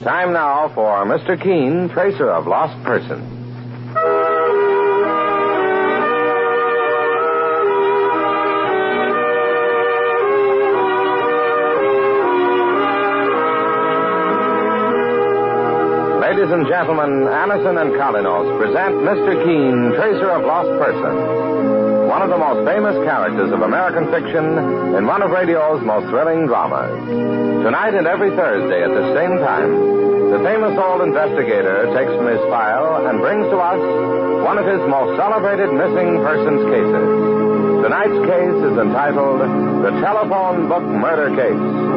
Time now for Mr. Keene, Tracer of Lost Persons. Ladies and gentlemen, Anison and Kalinos present Mr. Keene, Tracer of Lost Persons, one of the most famous characters of American fiction in one of radio's most thrilling dramas. Tonight and every Thursday at the same time, the famous old investigator takes from his file and brings to us one of his most celebrated missing persons cases. Tonight's case is entitled The Telephone Book Murder Case.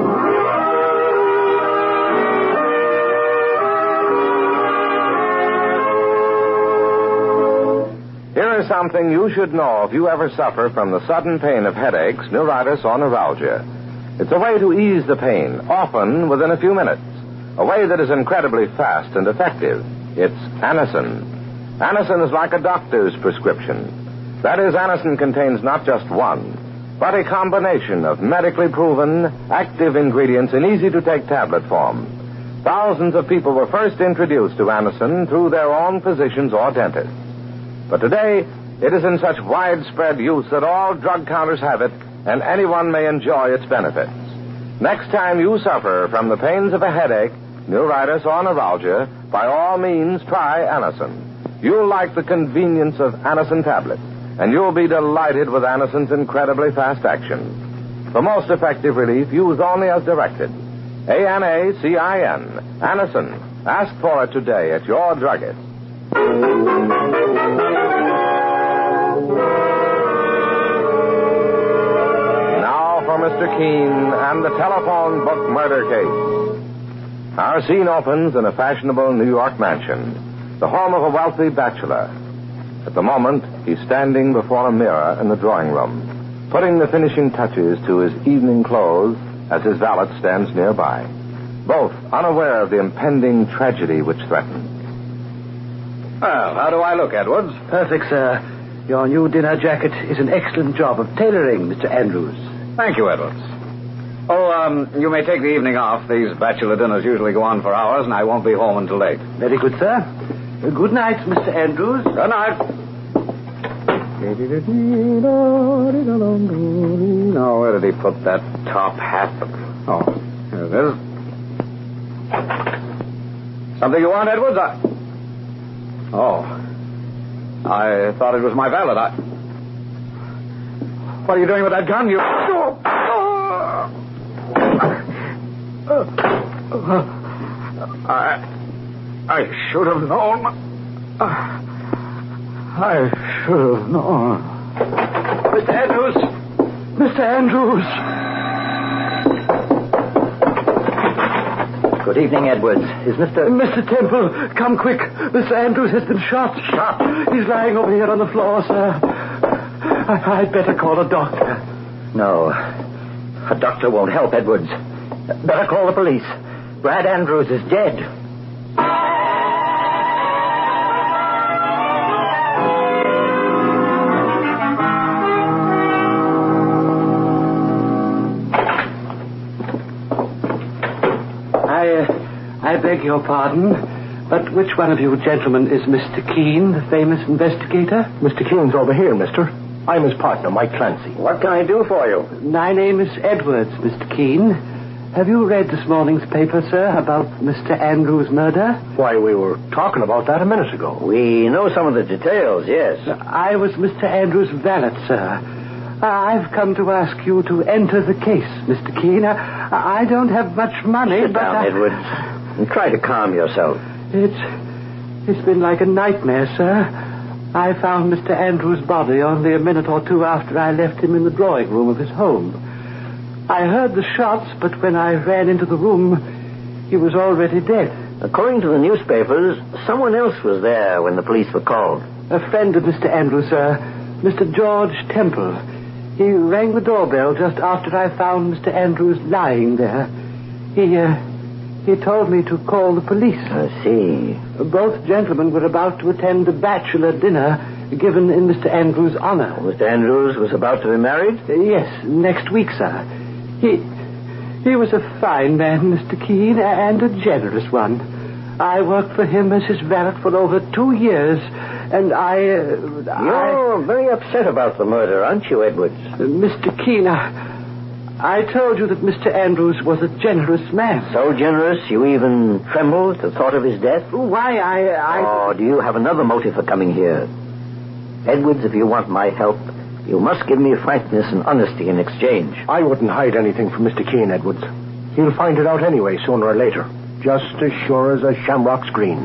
Here is something you should know if you ever suffer from the sudden pain of headaches, neuritis, or neuralgia. It's a way to ease the pain, often within a few minutes. A way that is incredibly fast and effective. It's Anison. Anison is like a doctor's prescription. That is, Anison contains not just one, but a combination of medically proven, active ingredients in easy-to-take tablet form. Thousands of people were first introduced to Anison through their own physicians or dentists. But today, it is in such widespread use that all drug counters have it, and anyone may enjoy its benefits. Next time you suffer from the pains of a headache, neuritis, or neuralgia, by all means try Anison. You'll like the convenience of Anison tablets, and you'll be delighted with Anison's incredibly fast action. For most effective relief, use only as directed. Anacin. Anison. Ask for it today at your druggist. Now for Mr. Keene and the Telephone Book Murder Case. Our scene opens in a fashionable New York mansion, the home of a wealthy bachelor. At the moment, he's standing before a mirror in the drawing room, putting the finishing touches to his evening clothes as his valet stands nearby, both unaware of the impending tragedy which threatens. Well, how do I look, Edwards? Perfect, sir. Your new dinner jacket is an excellent job of tailoring, Mr. Andrews. Thank you, Edwards. Oh, you may take the evening off. These bachelor dinners usually go on for hours, and I won't be home until late. Very good, sir. Good night, Mr. Andrews. Good night. Now, where did he put that top hat? Oh, here it is. Something you want, Edwards? Oh. I thought it was my valet. What are you doing with that gun? I should have known. I should have known. Mr. Andrews! Mr. Andrews! Good evening, Edwards. Is Mr. Temple, come quick. Mr. Andrews has been shot. Shot? He's lying over here on the floor, sir. I'd better call a doctor. No. A doctor won't help, Edwards. Better call the police. Brad Andrews is dead. I beg your pardon, but which one of you gentlemen is Mr. Keene, the famous investigator? Mr. Keene's over here, mister. I'm his partner, Mike Clancy. What can I do for you? My name is Edwards, Mr. Keene. Have you read this morning's paper, sir, about Mr. Andrews' murder? Why, we were talking about that a minute ago. We know some of the details, yes. I was Mr. Andrews' valet, sir. I've come to ask you to enter the case, Mr. Keene. I don't have much money, Sit down, Edwards, and try to calm yourself. It's been like a nightmare, sir. I found Mr. Andrews' body only a minute or two after I left him in the drawing room of his home. I heard the shots, but when I ran into the room, he was already dead. According to the newspapers, someone else was there when the police were called. A friend of Mr. Andrews, sir, Mr. George Temple. He rang the doorbell just after I found Mr. Andrews lying there. He told me to call the police. I see. Both gentlemen were about to attend a bachelor dinner given in Mr. Andrews' honor. Mr. Andrews was about to be married? Yes, next week, sir. He He was a fine man, Mr. Keene, and a generous one. I worked for him as his valet for over 2 years, and You're very upset about the murder, aren't you, Edwards? Mr. Keene, I told you that Mr. Andrews was a generous man. So generous you even trembled at the thought of his death? Why, Oh, do you have another motive for coming here? Edwards, if you want my help, you must give me frankness and honesty in exchange. I wouldn't hide anything from Mr. Keene, Edwards. He'll find it out anyway, sooner or later. Just as sure as a shamrock's green.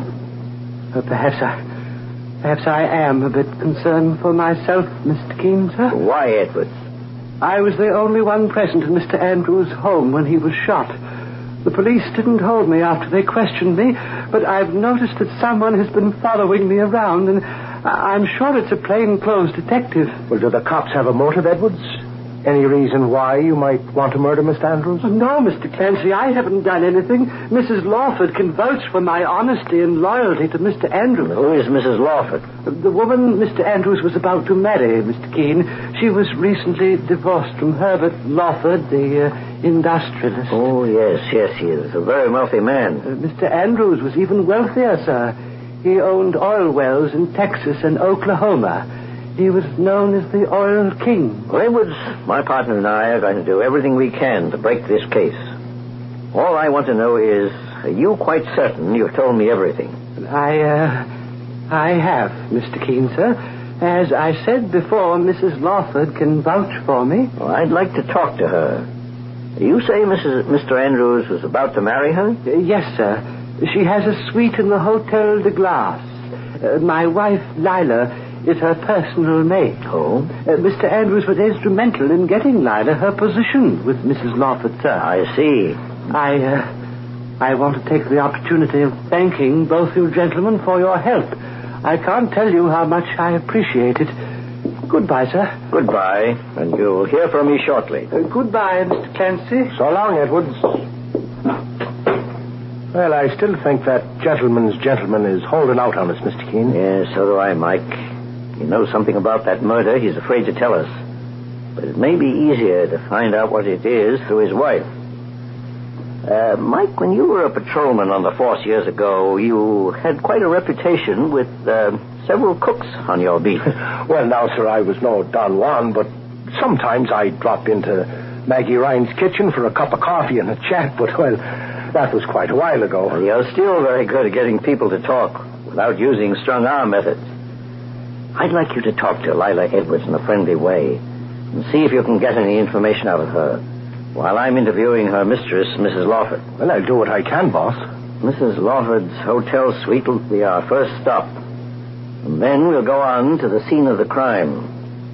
Perhaps I am a bit concerned for myself, Mr. Keene, sir. Why, Edwards? I was the only one present in Mr. Andrews' home when he was shot. The police didn't hold me after they questioned me, but I've noticed that someone has been following me around, and I'm sure it's a plainclothes detective. Well, do the cops have a motive, Edwards? Any reason why you might want to murder Mr. Andrews? No, Mr. Clancy, I haven't done anything. Mrs. Lawford can vouch for my honesty and loyalty to Mr. Andrews. Who is Mrs. Lawford? The woman Mr. Andrews was about to marry, Mr. Keene. She was recently divorced from Herbert Lawford, the industrialist. Oh, yes, he is. A very wealthy man. Mr. Andrews was even wealthier, sir. He owned oil wells in Texas and Oklahoma. He was known as the Oil King. Well, Edwards, my partner and I are going to do everything we can to break this case. All I want to know is, are you quite certain you've told me everything? I have, Mr. Keene, sir. As I said before, Mrs. Lawford can vouch for me. Well, I'd like to talk to her. You say Mr. Andrews was about to marry her? Yes, sir. She has a suite in the Hotel de Glace. My wife, Lila, is her personal maid. Oh? Mr. Andrews was instrumental in getting Lila her position with Mrs. Lawford, sir. I see. I want to take the opportunity of thanking both you gentlemen for your help. I can't tell you how much I appreciate it. Goodbye, sir. Goodbye, and you'll hear from me shortly. Goodbye, Mr. Clancy. So long, Edwards. Well, I still think that gentleman's gentleman is holding out on us, Mr. Keene. Yes, so do I, Mike. He knows something about that murder. He's afraid to tell us. But it may be easier to find out what it is through his wife. Mike, when you were a patrolman on the force years ago, you had quite a reputation with several cooks on your beat. Well, now, sir, I was no Don Juan, but sometimes I'd drop into Maggie Ryan's kitchen for a cup of coffee and a chat, but, well, that was quite a while ago. Well, you're still very good at getting people to talk without using strong-arm methods. I'd like you to talk to Lila Edwards in a friendly way and see if you can get any information out of her while I'm interviewing her mistress, Mrs. Lawford. Well, I'll do what I can, boss. Mrs. Lawford's hotel suite will be our first stop. And then we'll go on to the scene of the crime.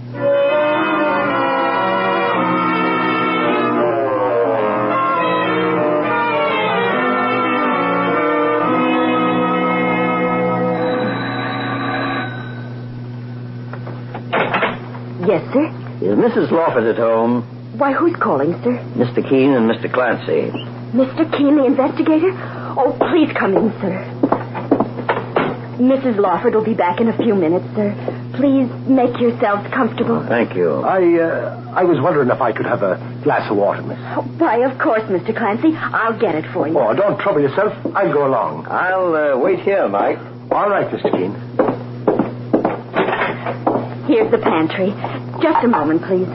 Yes, sir? Is Mrs. Lawford at home? Why, who's calling, sir? Mr. Keene and Mr. Clancy. Mr. Keene, the investigator? Oh, please come in, sir. Mrs. Lawford will be back in a few minutes, sir. Please make yourselves comfortable. Thank you. I was wondering if I could have a glass of water, miss. Oh, why, of course, Mr. Clancy. I'll get it for you. Oh, don't trouble yourself. I'll go along. I'll wait here, Mike. All right, Mr. Keene. Here's the pantry. Just a moment, please.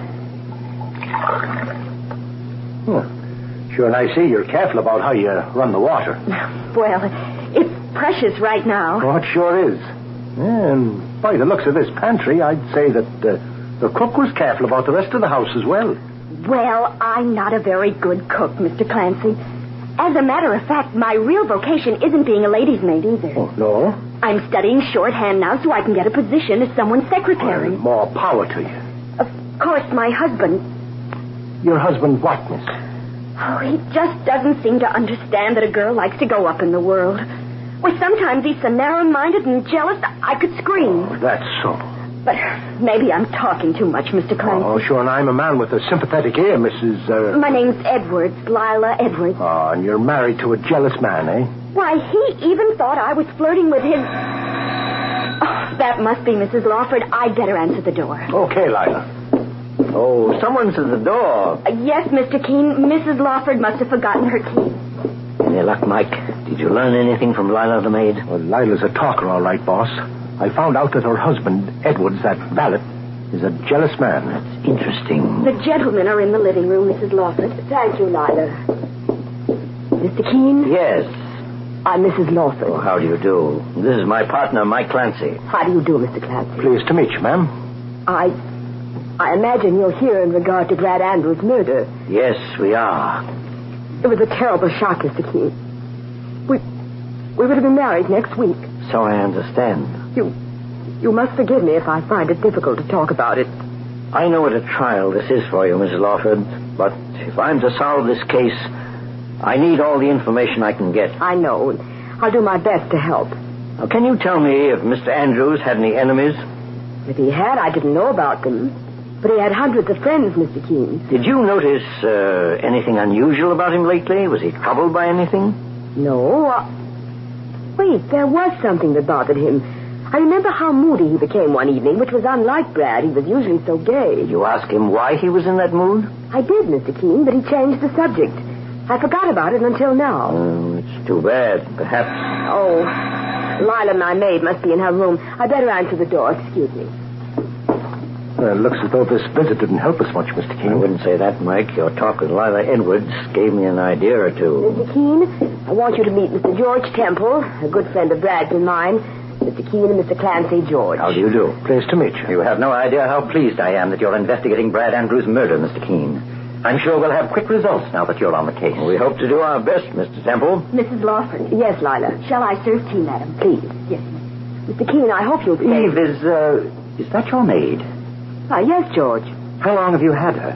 Oh, sure, and I see you're careful about how you run the water. Well, it's precious right now. Oh, it sure is. Yeah, and by the looks of this pantry, I'd say that the cook was careful about the rest of the house as well. Well, I'm not a very good cook, Mr. Clancy. As a matter of fact, my real vocation isn't being a lady's maid either. Oh, no? I'm studying shorthand now so I can get a position as someone's secretary. Well, more power to you. Of course, my husband... Your husband what, miss? Oh, he just doesn't seem to understand that a girl likes to go up in the world. Well, sometimes he's so narrow-minded and jealous, I could scream. Oh, that's so. But maybe I'm talking too much, Mr. Clancy. Oh, sure, and I'm a man with a sympathetic ear, Mrs. My name's Edwards, Lila Edwards. Oh, and you're married to a jealous man, eh? Why, he even thought I was flirting with his... Oh, that must be Mrs. Lawford. I'd better answer the door. Okay, Lila. Oh, someone's at the door. Yes, Mr. Keene. Mrs. Lawford must have forgotten her key. Any luck, Mike? Did you learn anything from Lila the maid? Well, Lila's a talker, all right, boss. I found out that her husband, Edwards, that valet, is a jealous man. That's interesting. The gentlemen are in the living room, Mrs. Lawford. Thank you, Lila. Mr. Keene? Yes. I'm Mrs. Lawford. Oh, how do you do? This is my partner, Mike Clancy. How do you do, Mr. Clancy? Pleased to meet you, ma'am. I imagine you're here in regard to Brad Andrews' murder. Yes, we are. It was a terrible shock, Mr. Keene. We would have been married next week. So I understand. You must forgive me if I find it difficult to talk about it. I know what a trial this is for you, Mrs. Lawford, but if I'm to solve this case, I need all the information I can get. I know. I'll do my best to help. Now, can you tell me if Mr. Andrews had any enemies? If he had, I didn't know about them. But he had hundreds of friends, Mr. Keene. Did you notice anything unusual about him lately? Was he troubled by anything? No. Wait, there was something that bothered him. I remember how moody he became one evening, which was unlike Brad. He was usually so gay. Did you ask him why he was in that mood? I did, Mr. Keene, but he changed the subject. I forgot about it until now. Oh, it's too bad. Perhaps... Oh, Lila, my maid, must be in her room. I better answer the door. Excuse me. Well, it looks as though this visit didn't help us much, Mr. Keene. I wouldn't say that, Mike. Your talk with Lila Edwards gave me an idea or two. Mr. Keene, I want you to meet Mr. George Temple, a good friend of Brad's and mine. Mr. Keene and Mr. Clancy George. How do you do? Pleased to meet you. You have no idea how pleased I am that you're investigating Brad Andrews' murder, Mr. Keene. I'm sure we'll have quick results now that you're on the case. We hope to do our best, Mr. Temple. Mrs. Lawford. Yes, Lila. Shall I serve tea, madam? Please. Yes. Mr. Keene, I hope you'll stay. Eve, is that your maid? Yes, George. How long have you had her?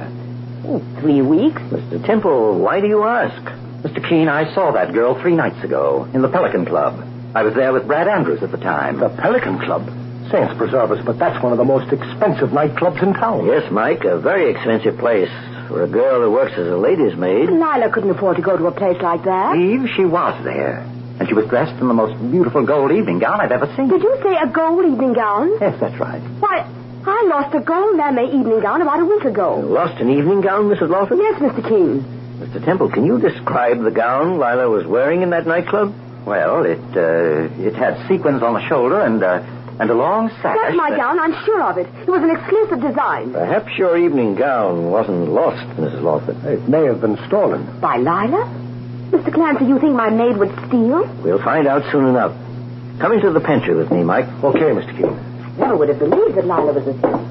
3 weeks. Mr. Temple, why do you ask? Mr. Keene, I saw that girl 3 nights ago in the Pelican Club. I was there with Brad Andrews at the time. The Pelican Club? Saints preserve us, but that's one of the most expensive nightclubs in town. Yes, Mike, a very expensive place for a girl who works as a lady's maid. Lila couldn't afford to go to a place like that. Eve, she was there. And she was dressed in the most beautiful gold evening gown I've ever seen. Did you say a gold evening gown? Yes, that's right. Why, I lost a gold lame evening gown about a week ago. You lost an evening gown, Mrs. Lawford? Yes, Mr. Keene. Mr. Temple, can you describe the gown Lila was wearing in that nightclub? Well, it had sequins on the shoulder and a long sash. That's my gown, I'm sure of it. It was an exclusive design. Perhaps your evening gown wasn't lost, Mrs. Lawford. It may have been stolen. By Lila? Mr. Clancy, you think my maid would steal? We'll find out soon enough. Come into the pantry with me, Mike. Okay, Mr. Keene. Never would have believed that Lila was a...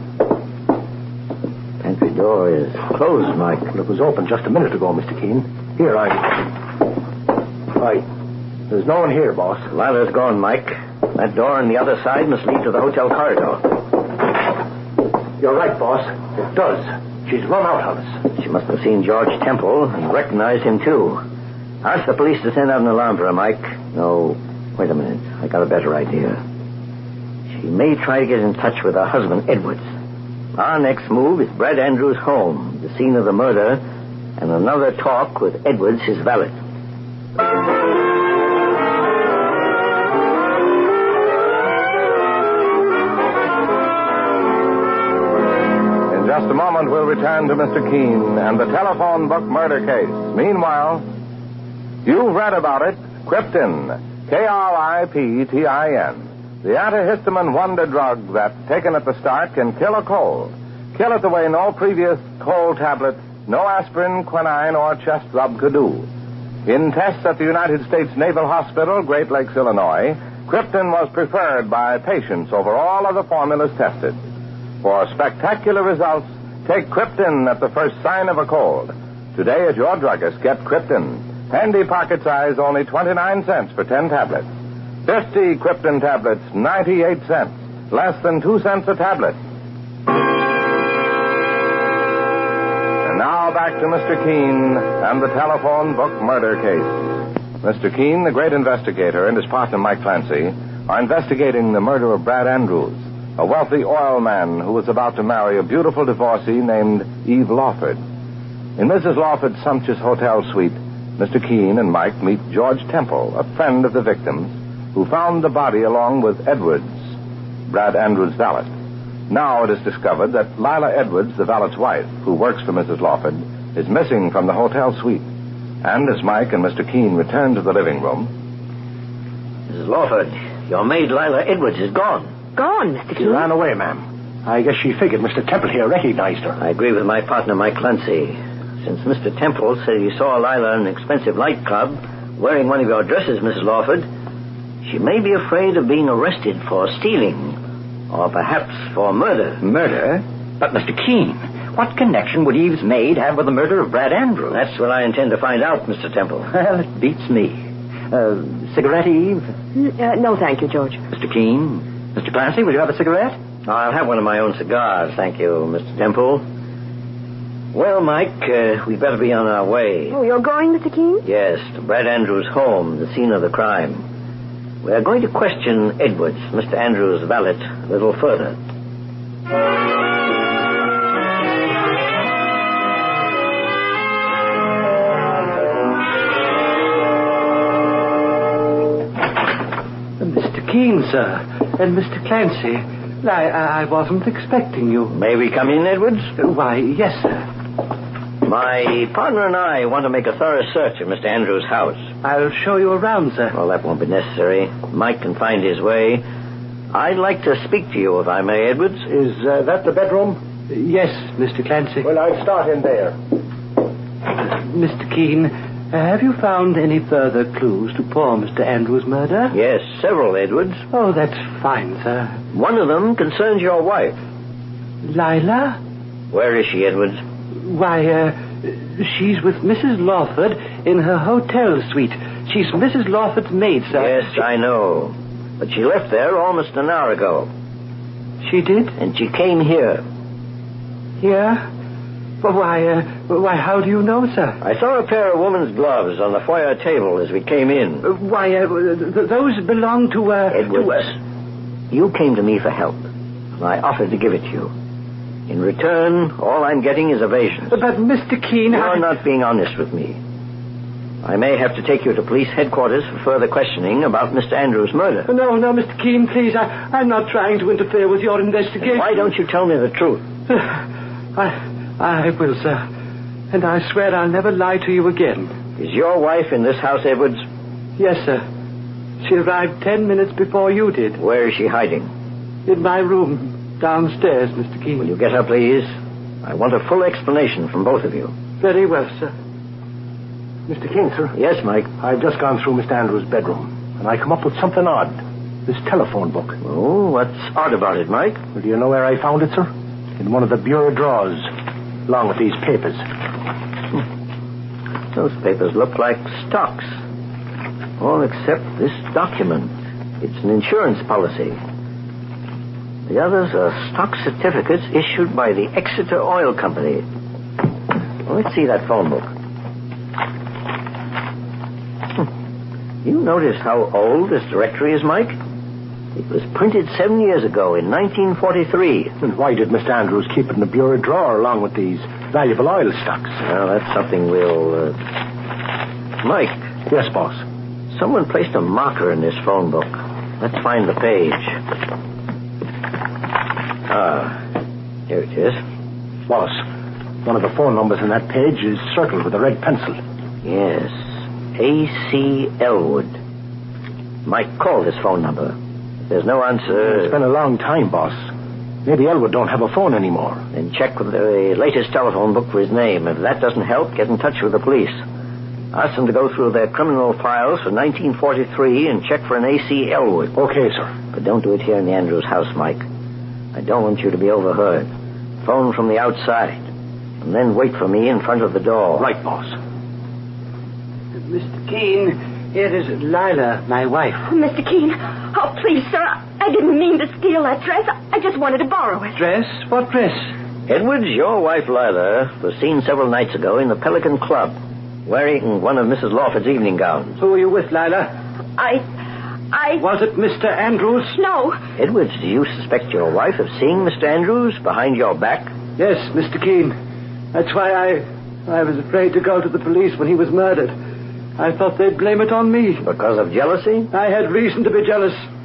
Pantry door is closed, Mike. Well, it was open just a minute ago, Mr. Keene. Here, There's no one here, boss. Lila's gone, Mike. That door on the other side must lead to the hotel corridor. You're right, boss. It does. She's run out on us. She must have seen George Temple and recognized him, too. Ask the police to send out an alarm for her, Mike. No, wait a minute. I got a better idea. She may try to get in touch with her husband, Edwards. Our next move is Brad Andrews' home, the scene of the murder, and another talk with Edwards, his valet. In just a moment, we'll return to Mr. Keene and the telephone book murder case. Meanwhile, you've read about it. Krypton. Kriptin. The antihistamine wonder drug that, taken at the start, can kill a cold. Kill it the way no previous cold tablet, no aspirin, quinine, or chest rub could do. In tests at the United States Naval Hospital, Great Lakes, Illinois, Krypton was preferred by patients over all other formulas tested. For spectacular results, take Krypton at the first sign of a cold. Today at your druggist, get Krypton. Handy pocket size, only 29 cents for 10 tablets. 50 Krypton tablets, 98 cents. Less than 2 cents a tablet. And now back to Mr. Keene and the telephone book murder case. Mr. Keene, the great investigator, and his partner, Mike Clancy, are investigating the murder of Brad Andrews, a wealthy oil man who was about to marry a beautiful divorcee named Eve Lawford. In Mrs. Lawford's sumptuous hotel suite, Mr. Keene and Mike meet George Temple, a friend of the victims, who found the body along with Edwards, Brad Andrews' valet. Now it is discovered that Lila Edwards, the valet's wife, who works for Mrs. Lawford, is missing from the hotel suite. And as Mike and Mr. Keene return to the living room... Mrs. Lawford, your maid Lila Edwards is gone. Gone, Mr. She Keene? ran away, ma'am. I guess she figured Mr. Temple here recognized her. I agree with my partner, Mike Clancy. Since Mr. Temple said he saw Lila in an expensive nightclub wearing one of your dresses, Mrs. Lawford, she may be afraid of being arrested for stealing, or perhaps for murder. Murder? But, Mr. Keene, what connection would Eve's maid have with the murder of Brad Andrews? That's what I intend to find out, Mr. Temple. Well, it beats me. Cigarette, Eve? No, thank you, George. Mr. Keene? Mr. Clancy, will you have a cigarette? I'll have one of my own cigars, thank you, Mr. Temple. Well, Mike, we'd better be on our way. Oh, you're going, Mr. Keene? Yes, to Brad Andrews' home, the scene of the crime. We're going to question Edwards, Mr. Andrews' valet, a little further. Mr. Keene, sir, and Mr. Clancy. I wasn't expecting you. May we come in, Edwards? Why, yes, sir. My partner and I want to make a thorough search of Mr. Andrews' house. I'll show you around, sir. Well, that won't be necessary. Mike can find his way. I'd like to speak to you, if I may, Edwards. Is that the bedroom? Yes, Mr. Clancy. Well, I'll start in there. Mr. Keene, have you found any further clues to poor Mr. Andrews' murder? Yes, several, Edwards. Oh, that's fine, sir. One of them concerns your wife. Lila? Where is she, Edwards? Why, she's with Mrs. Lawford in her hotel suite. She's Mrs. Lawford's maid, sir. Yes, I know. But she left there almost an hour ago. She did? And she came here. Here? Well, why, how do you know, sir? I saw a pair of woman's gloves on the foyer table as we came in. Those belong to, Edwards, you came to me for help, and I offered to give it to you. In return, all I'm getting is evasions. But, Mr. Keene, You're not being honest with me. I may have to take you to police headquarters for further questioning about Mr. Andrews' murder. No, Mr. Keene, please. I'm not trying to interfere with your investigation. And why don't you tell me the truth? I will, sir. And I swear I'll never lie to you again. Is your wife in this house, Edwards? Yes, sir. She arrived 10 minutes before you did. Where is she hiding? In my room, downstairs, Mr. Keene. Will you get her, please? I want a full explanation from both of you. Very well, sir. Mr. King, sir? Yes, Mike? I've just gone through Mr. Andrews' bedroom, and I come up with something odd. This telephone book. Oh, what's odd about it, Mike? Well, do you know where I found it, sir? In one of the bureau drawers, along with these papers. Those papers look like stocks. All except this document. It's an insurance policy. The others are stock certificates issued by the Exeter Oil Company. Well, let's see that phone book. You notice how old this directory is, Mike? It was printed 7 years ago in 1943. And why did Mr. Andrews keep it in the bureau drawer along with these valuable oil stocks? Well, that's something we'll... Mike. Yes, boss. Someone placed a marker in this phone book. Let's find the page. Here it is. Boss, one of the phone numbers in that page is circled with a red pencil. Yes. A.C. Elwood. Mike, call this phone number. If there's no answer... It's been a long time, boss. Maybe Elwood don't have a phone anymore. Then check with the latest telephone book for his name. If that doesn't help, get in touch with the police. Ask them to go through their criminal files for 1943 and check for an A.C. Elwood. Okay, sir. But don't do it here in the Andrews house, Mike. I don't want you to be overheard. Phone from the outside. And then wait for me in front of the door. Right, boss. Mr. Keene, here is Lila, my wife. Oh, Mr. Keene. Oh, please, sir. I didn't mean to steal that dress. I just wanted to borrow it. Dress? What dress? Edwards, your wife, Lila, was seen several nights ago in the Pelican Club, wearing one of Mrs. Lawford's evening gowns. Who were you with, Lila? I... Was it Mr. Andrews? No. Edwards, do you suspect your wife of seeing Mr. Andrews behind your back? Yes, Mr. Keene. That's why I was afraid to go to the police when he was murdered. I thought they'd blame it on me. Because of jealousy? I had reason to be jealous.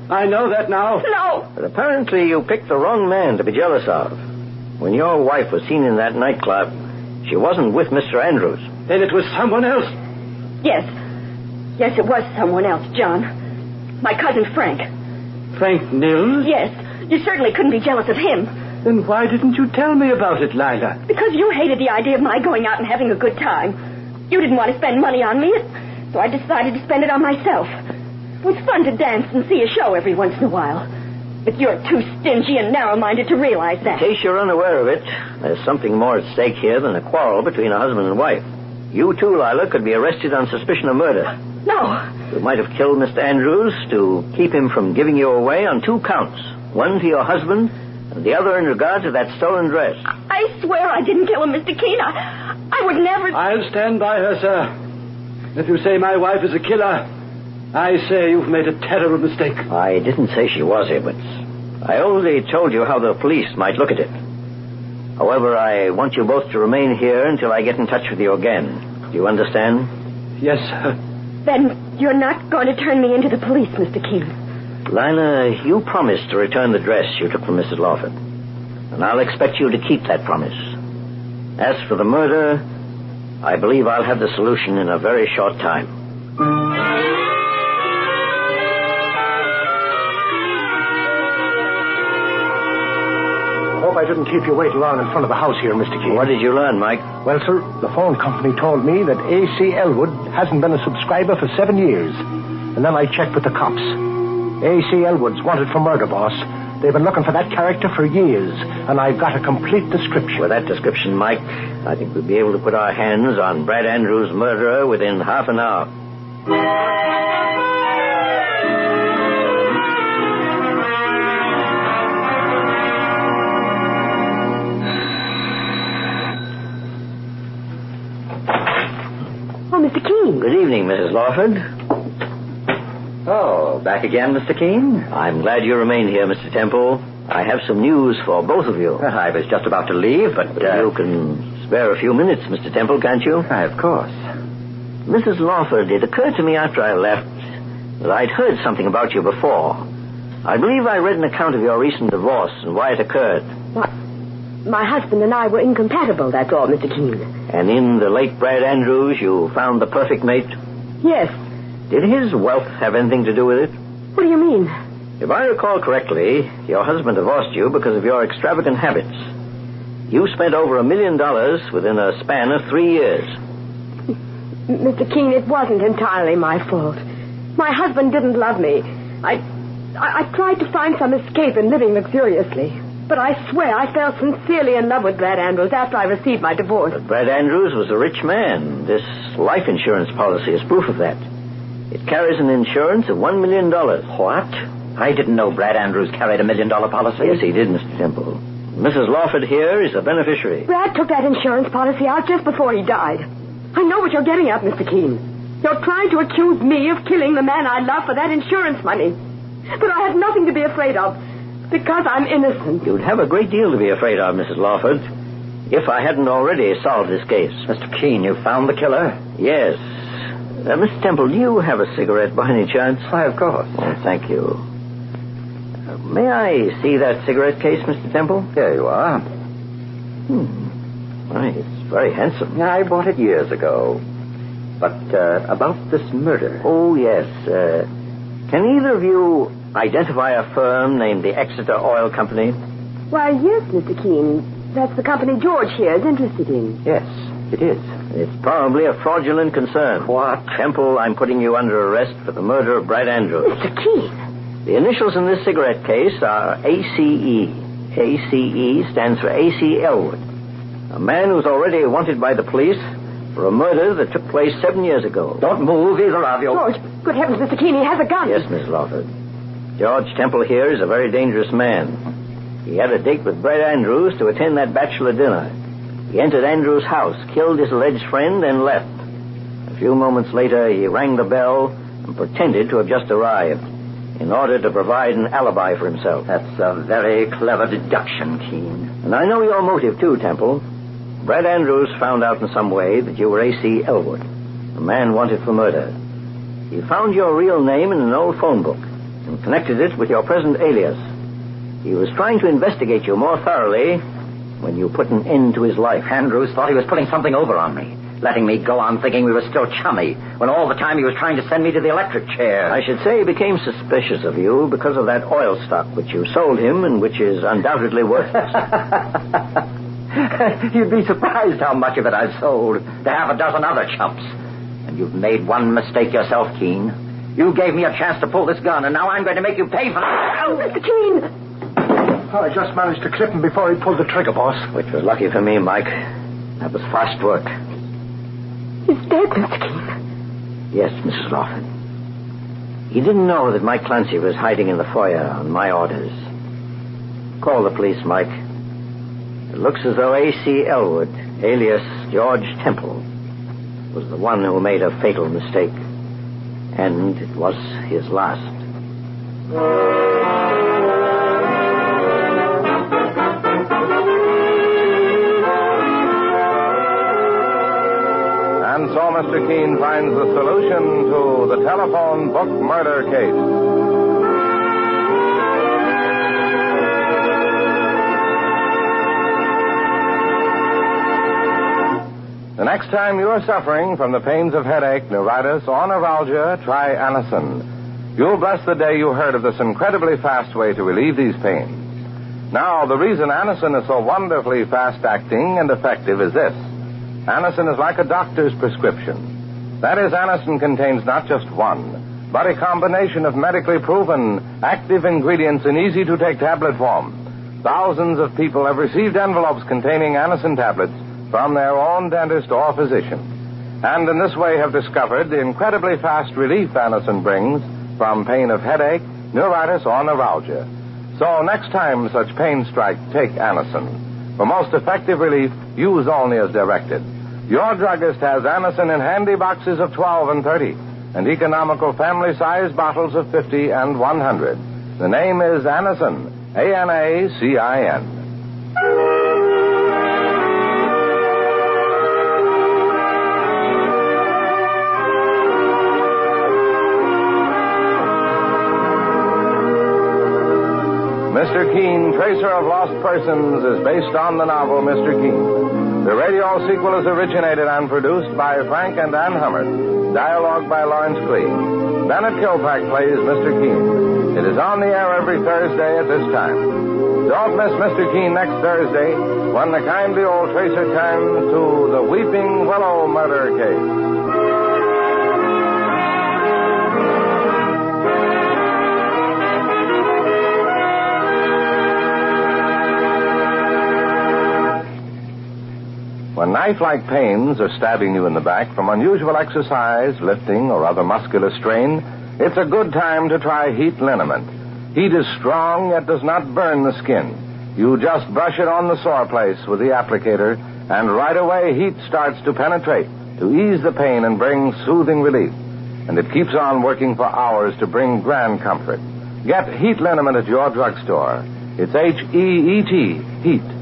I know that now. No. But apparently you picked the wrong man to be jealous of. When your wife was seen in that nightclub, she wasn't with Mr. Andrews. Then it was someone else. Yes. Yes, it was someone else, John. My cousin Frank. Frank Nils? Yes. You certainly couldn't be jealous of him. Then why didn't you tell me about it, Lila? Because you hated the idea of my going out and having a good time. You didn't want to spend money on me, so I decided to spend it on myself. It was fun to dance and see a show every once in a while. But you're too stingy and narrow-minded to realize that. In case you're unaware of it, there's something more at stake here than a quarrel between a husband and wife. You too, Lila, could be arrested on suspicion of murder. No. You might have killed Mr. Andrews to keep him from giving you away on 2 counts. One to your husband, and the other in regard to that stolen dress. I swear I didn't kill him, Mr. Keene. I would never... I'll stand by her, sir. If you say my wife is a killer, I say you've made a terrible mistake. I didn't say she was, Edwards. I only told you how the police might look at it. However, I want you both to remain here until I get in touch with you again. Do you understand? Yes, sir. Then you're not going to turn me into the police, Mr. Keene. Lila, you promised to return the dress you took from Mrs. Lawford. And I'll expect you to keep that promise. As for the murder, I believe I'll have the solution in a very short time. Hope I didn't keep you waiting long in front of the house here, Mr. Keene. What did you learn, Mike? Well, sir, the phone company told me that A.C. Elwood hasn't been a subscriber for 7 years. And then I checked with the cops. A.C. Elwood's wanted for murder, boss. They've been looking for that character for years, and I've got a complete description. With that description, Mike, I think we'll be able to put our hands on Brad Andrews' murderer within half an hour. Oh, Mr. Keene. Good evening, Mrs. Lawford. Oh, back again, Mr. Keene? I'm glad you remained here, Mr. Temple. I have some news for both of you. I was just about to leave, but... You can spare a few minutes, Mr. Temple, can't you? Of course. Mrs. Lawford, it occurred to me after I left that I'd heard something about you before. I believe I read an account of your recent divorce and why it occurred. My husband and I were incompatible, that's all, Mr. Keene. And in the late Brad Andrews, you found the perfect mate? Yes. Did his wealth have anything to do with it? What do you mean? If I recall correctly, your husband divorced you because of your extravagant habits. You spent over $1 million within a span of 3 years. Mr. Keene, it wasn't entirely my fault. My husband didn't love me. I tried to find some escape in living luxuriously. But I swear I fell sincerely in love with Brad Andrews after I received my divorce. But Brad Andrews was a rich man. This life insurance policy is proof of that. It carries an insurance of $1 million. What? I didn't know Brad Andrews carried $1 million policy. Yes, he did, Mr. Temple. Mrs. Lawford here is a beneficiary. Brad took that insurance policy out just before he died. I know what you're getting at, Mr. Keene. You're trying to accuse me of killing the man I love for that insurance money. But I have nothing to be afraid of, because I'm innocent. You'd have a great deal to be afraid of, Mrs. Lawford, if I hadn't already solved this case. Mr. Keene, you found the killer? Yes. Mr. Temple, do you have a cigarette by any chance? Why, of course. Oh, thank you. May I see that cigarette case, Mr. Temple? Here you are. Why, it's very handsome. I bought it years ago. But about this murder. Oh, yes. Can either of you identify a firm named the Exeter Oil Company? Why, yes, Mr. Keene. That's the company George here is interested in. Yes, it is. It's probably a fraudulent concern. What? Temple, I'm putting you under arrest for the murder of Brad Andrews. Mr. Keene. The initials in this cigarette case are ACE. ACE stands for A.C. Elwood, a man who's already wanted by the police for a murder that took place 7 years ago. Don't move, either of you. George, good heavens, Mr. Keene, he has a gun. Yes, Miss Lawford. George Temple here is a very dangerous man. He had a date with Brad Andrews to attend that bachelor dinner. He entered Andrews' house, killed his alleged friend, and left. A few moments later, he rang the bell and pretended to have just arrived in order to provide an alibi for himself. That's a very clever deduction, Keene. And I know your motive, too, Temple. Brad Andrews found out in some way that you were A.C. Elwood, a man wanted for murder. He found your real name in an old phone book. and connected it with your present alias. He was trying to investigate you more thoroughly when you put an end to his life. Andrews thought he was putting something over on me, letting me go on thinking we were still chummy, when all the time he was trying to send me to the electric chair. I should say he became suspicious of you because of that oil stock which you sold him and which is undoubtedly worthless. You'd be surprised how much of it I've sold to half a dozen other chumps. And you've made one mistake yourself, Keene. You gave me a chance to pull this gun, and now I'm going to make you pay for it. Oh, Mr. Keene! Well, I just managed to clip him before he pulled the trigger, boss. Which was lucky for me, Mike. That was fast work. He's dead, Mr. Keene. Yes, Mrs. Lawton. He didn't know that Mike Clancy was hiding in the foyer on my orders. Call the police, Mike. It looks as though A.C. Elwood, alias George Temple, was the one who made a fatal mistake. And it was his last. And so Mr. Keene finds the solution to the telephone book murder case. The next time you are suffering from the pains of headache, neuritis, or neuralgia, try Anacin. You'll bless the day you heard of this incredibly fast way to relieve these pains. Now, the reason Anacin is so wonderfully fast-acting and effective is this. Anacin is like a doctor's prescription. That is, Anacin contains not just one, but a combination of medically proven active ingredients in easy-to-take tablet form. Thousands of people have received envelopes containing Anacin tablets from their own dentist or physician, and in this way have discovered the incredibly fast relief Anacin brings from pain of headache, neuritis, or neuralgia. So next time such pain strike, take Anacin. For most effective relief, use only as directed. Your druggist has Anacin in handy boxes of 12 and 30, and economical family-sized bottles of 50 and 100. The name is Anacin, A-N-A-C-I-N. Mr. Keene, Tracer of Lost Persons, is based on the novel Mr. Keene. The radio sequel is originated and produced by Frank and Ann Hummert. Dialogue by Lawrence Klee. Bennett Kilpack plays Mr. Keene. It is on the air every Thursday at this time. Don't miss Mr. Keene next Thursday when the kindly old Tracer turns to the Weeping Willow murder case. When knife-like pains are stabbing you in the back from unusual exercise, lifting, or other muscular strain, it's a good time to try Heat Liniment. Heat is strong, yet does not burn the skin. You just brush it on the sore place with the applicator, and right away heat starts to penetrate, to ease the pain and bring soothing relief. And it keeps on working for hours to bring grand comfort. Get Heat Liniment at your drugstore. It's H-E-E-T, Heat.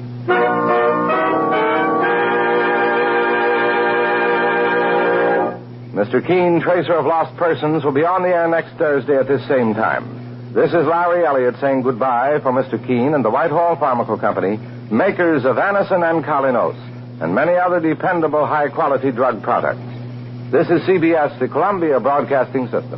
Mr. Keene, Tracer of Lost Persons, will be on the air next Thursday at this same time. This is Larry Elliott saying goodbye for Mr. Keene and the Whitehall Pharmaceutical Company, makers of Anacin and Colinos, and many other dependable high-quality drug products. This is CBS, the Columbia Broadcasting System.